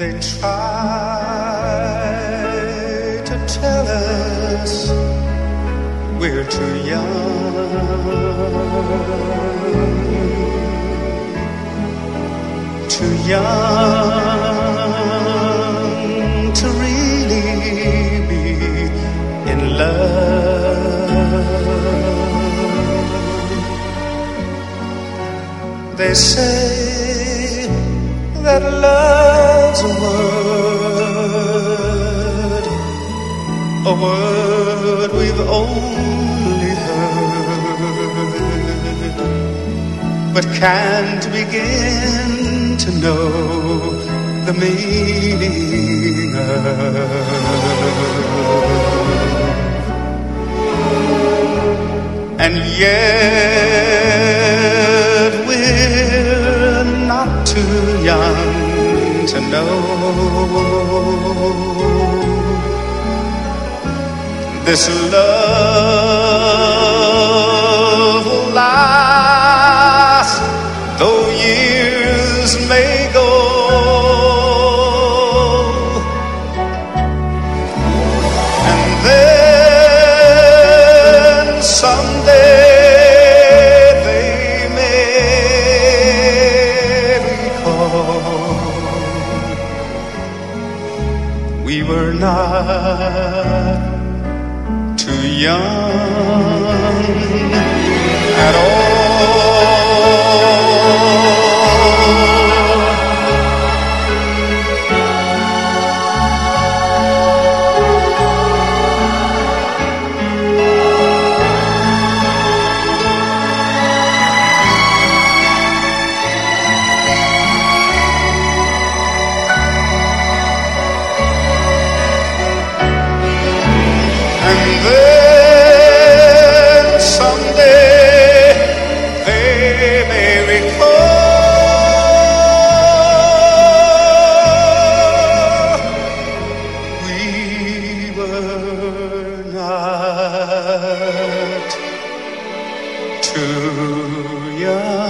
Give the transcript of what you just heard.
They try to tell us we're too young, too young to really be in love. They say that love's a word we've only heard, but can't begin to know the meaning of. And yet we're not too young to know this love will last, though years may go. And then someday they may recall we were not too young at all. And then someday they may recall we were not too young.